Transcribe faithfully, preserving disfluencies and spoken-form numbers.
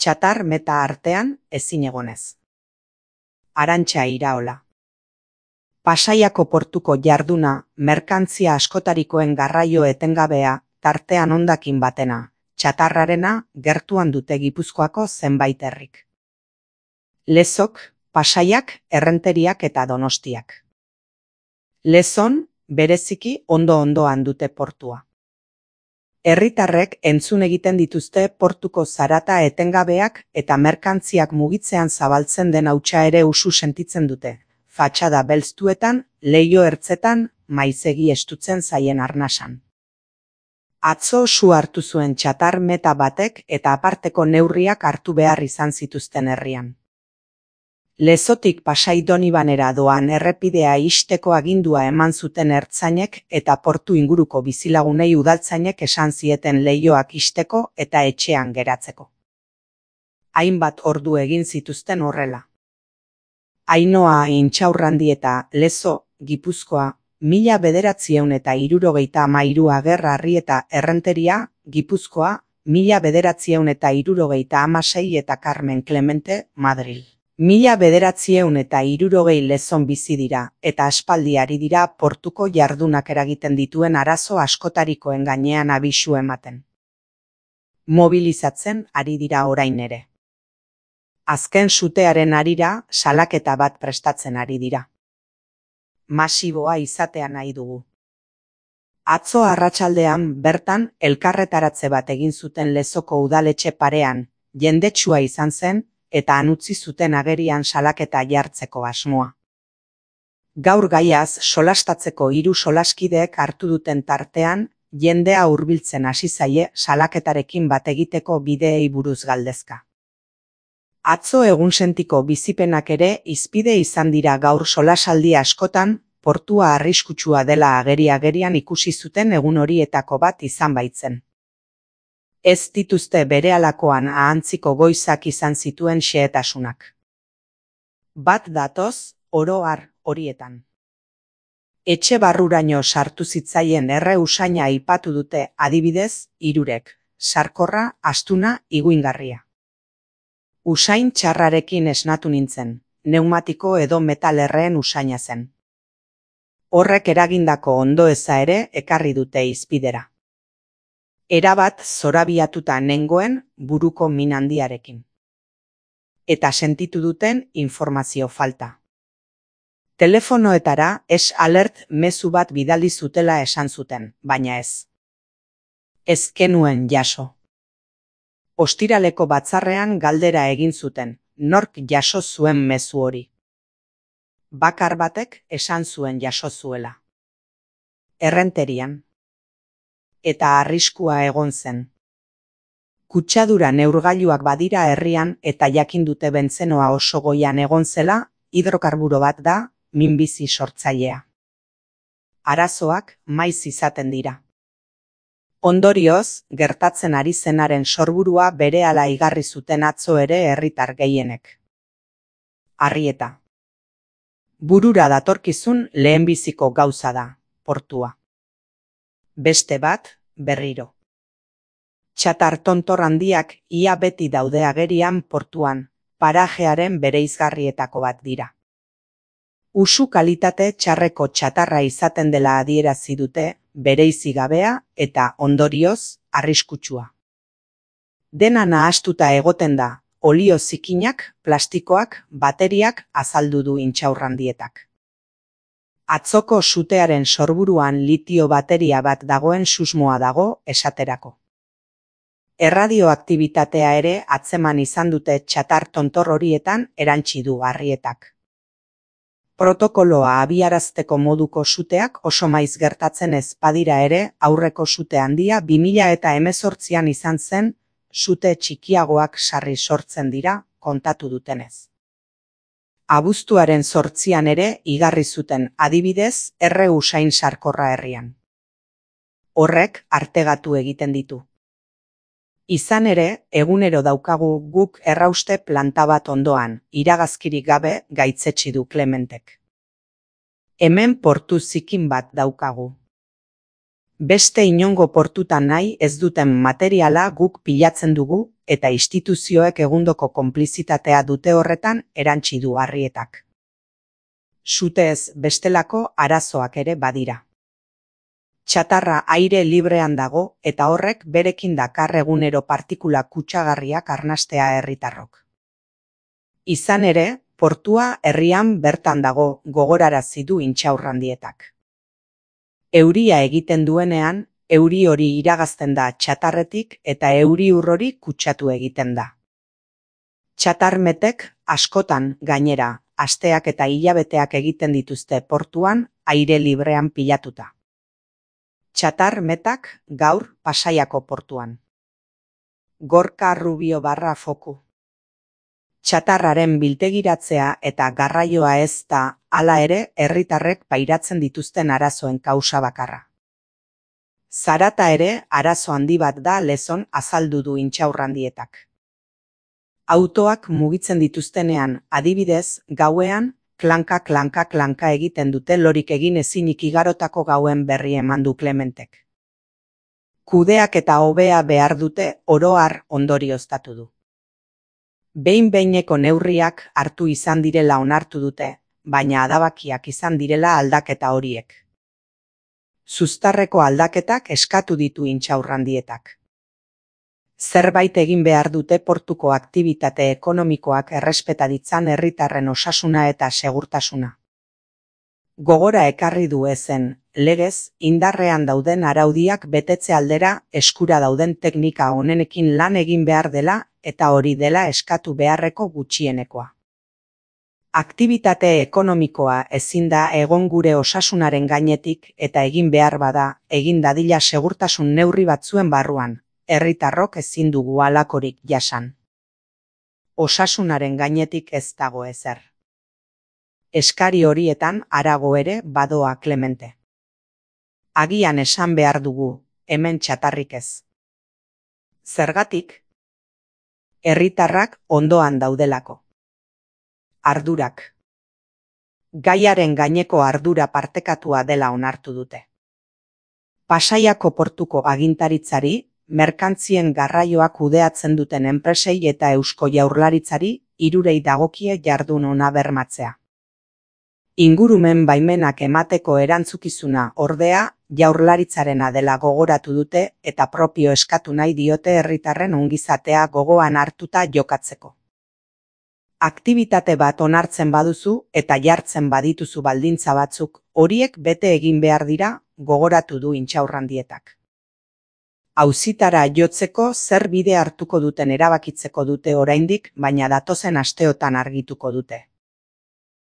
txatar meta artean ezin egonez. Arantxa Iraola. Pasaiako portuko jarduna, merkantzia askotarikoen garraio etengabea, tartean hondakin batena, txatarrarena gertuan dute Gipuzkoako zenbait herrik. Lezok, Pasaiak, Errenteriak eta Donostiak. Lezon, bereziki ondo-ondoan dute portua. Herritarrek entzun egiten dituzte portuko zarata etengabeak eta merkantziak mugitzean zabaltzen den hautsa ere usu sentitzen dute. Fatxada belztuetan, leiho ertzetan, maizegi estutzen zaien arnasan. Atzo su hartu zuen txatar meta batek eta aparteko neurriak hartu behar izan zituzten herrian. Lezotik Pasai Donibanera doan errepidea ixteko agindua eman zuten ertzainek eta portu inguruko bizilagunei udaltzainek esan zieten leihoak ixteko eta etxean geratzeko. Hainbat ordu egin zituzten horrela. Ainoa Intxaurrandi eta Lezo, Gipuzkoa, mila bederatziehun eta hirurogeita hamairu Agerrarri eta Errenteria, Gipuzkoa, mila bederatziehun eta hirurogeita hamasei eta Carmen Clemente, Madril. Mila bederatziehun eta hirurogei Lezon bizi dira, eta aspaldi ari dira portuko jardunak eragiten dituen arazo askotarikoen gainean abisu ematen. Mobilizatzen ari dira orain ere. Azken sutearen harira salaketa bat prestatzen ari dira. Masiboa izatea nahi dugu. Atzo arratsaldean bertan elkarretaratze bat egin zuten Lezoko udaletxe parean, jendetsua izan zen, eta anutzi zuten agerian salaketa jartzeko asmoa. Gaur gaiaz solastatzeko hiru solaskideek hartu duten tartean, jendea hurbiltzen hasi zaie salaketarekin bat egiteko bideei buruz galdezka. Atzo egunsentiko bizipenak ere hizpide izan dira gaur solasaldi askotan, portua arriskutsua dela ageri-agerian ikusi zuten egun horietako bat izan baitzen. Ez dituzte berehalakoan ahantziko goizak izan zituen xehetasunak. Bat datoz, oro har horietan. Etxe barruraino sartu zitzaien erre usaina aipatu dute adibidez, hirurek, sarkorra, astuna, iguingarria. Usain txarrarekin esnatu nintzen, neumatiko edo metalerreen usaina zen. Horrek eragindako ondoeza ere ekarri dute hizpidera. Erabat zorabiatuta nengoen buruko min handiarekin. Eta sentitu duten informazio falta. Telefonoetara es alert mezu bat bidali zutela esan zuten, baina ez. Ez kenuen jaso. Ostiraleko batzarrean galdera egin zuten, nork jaso zuen mezu hori. Bakar batek esan zuen jaso zuela. Errenterian. Eta arriskua egon zen. Kutsadura neurgailuak badira herrian eta jakin dute bentzenoa oso goian egon zela, hidrokarburo bat da, minbizi sortzailea. Arazoak maiz izaten dira. Ondorioz, gertatzen ari zenaren sorburua berehala igarri zuten atzo ere herritar gehienek. Arrieta. Burura datorkizun lehenbiziko gauza da, portua. Beste bat, berriro. Txatar tontor handiak ia beti daude agerian portuan, parajearen bereizgarrietako bat dira. Usu kalitate txarreko txatarra izaten dela adierazi dute, bereizi gabea eta ondorioz arriskutsua. Dena nahastuta egoten da, olio zikinak, plastikoak, bateriak azaldu du Intxaurrandietak. Atzoko sutearen sorburuan litio bateria bat dagoen susmoa dago esaterako. Erradioaktibitatea ere atzeman izan dute txatar tontor horietan erantsi du Arrietak. Protokoloa abiarazteko moduko suteak oso maiz gertatzen ez badira ere aurreko sute handia bi mila eta hemezortzian izan zen, sute txikiagoak sarri sortzen dira, kontatu dutenez. Abuztuaren zortzian ere igarri zuten adibidez erre usain sarkorra herrian. Horrek artegatu egiten ditu. Izan ere, egunero daukagu guk errauste planta bat ondoan, iragazkirik gabe gaitzetsi du Clementek. Hemen portu zikin bat daukagu. Beste inongo portutan nahi ez duten materiala guk pilatzen dugu eta instituzioek egundoko konplizitatea dute horretan erantsi du Arrietak. Sutez bestelako arazoak ere badira. Txatarra aire librean dago eta horrek berekin dakar egunero partikula kutsagarriak arnastea herritarrok. Izan ere, portua herrian bertan dago, gogorarazi du Intxaurrandietak. Euria egiten duenean, euri hori iragazten da txatarretik eta euri ur hori kutsatu egiten da. Txatarmetek askotan gainera, asteak eta hilabeteak egiten dituzte portuan aire librean pilatuta. Txatarmetak gaur Pasaiako portuan. Gorka Rubio barra foku. Txatarraren biltegiratzea eta garraioa ez da, hala ere, herritarrek pairatzen dituzten arazoen kausa bakarra. Zarata ere arazo handi bat da Lezon azaldu du Intxaurrandietak. Autoak mugitzen dituztenean, adibidez, gauean, klanka klanka klanka egiten dute lorik egin ezinik igarotako gauen berri eman du Klementek. Kudeak eta hobea behar dute oro har ondorioztatu du. Behin-behineko neurriak hartu izan direla onartu dute, baina adabakiak izan direla aldaketa horiek. Zuztarreko aldaketak eskatu ditu Intxaurrandietak. Zerbait egin behar dute portuko aktibitate ekonomikoak errespeta ditzan herritarren osasuna eta segurtasuna. Gogora ekarri du ezen, legez, indarrean dauden araudiak betetze aldera eskura dauden teknika honenekin lan egin behar dela eta hori dela eskatu beharreko gutxienekoa. Aktibitate ekonomikoa ezin da egon gure osasunaren gainetik eta egin behar bada, egin dadila segurtasun neurri batzuen barruan, herritarrok ezin dugu halakorik jasan. Osasunaren gainetik ez dago ezer. Eskari horietan harago ere badoa Klemente. Agian esan behar dugu, hemen txatarrik ez. Zergatik? Herritarrak ondoan daudelako. Ardurak. Gaiaren gaineko ardura partekatua dela onartu dute. Pasaiako portuko agintaritzari, merkantzien garraioak kudeatzen duten enpresei eta Eusko Jaurlaritzari hirurei dagokie jardun ona bermatzea. Ingurumen baimenak emateko erantzukizuna ordea Jaurlaritzarena dela gogoratu dute eta propio eskatu nahi diote herritarren ongizatea gogoan hartuta jokatzeko. Aktibitate bat onartzen baduzu eta jartzen badituzu baldintza batzuk, horiek bete egin behar dira, gogoratu du Intxaurrandietak. Auzitara jotzeko zer bide hartuko duten erabakitzeko dute oraindik, baina datozen asteotan argituko dute.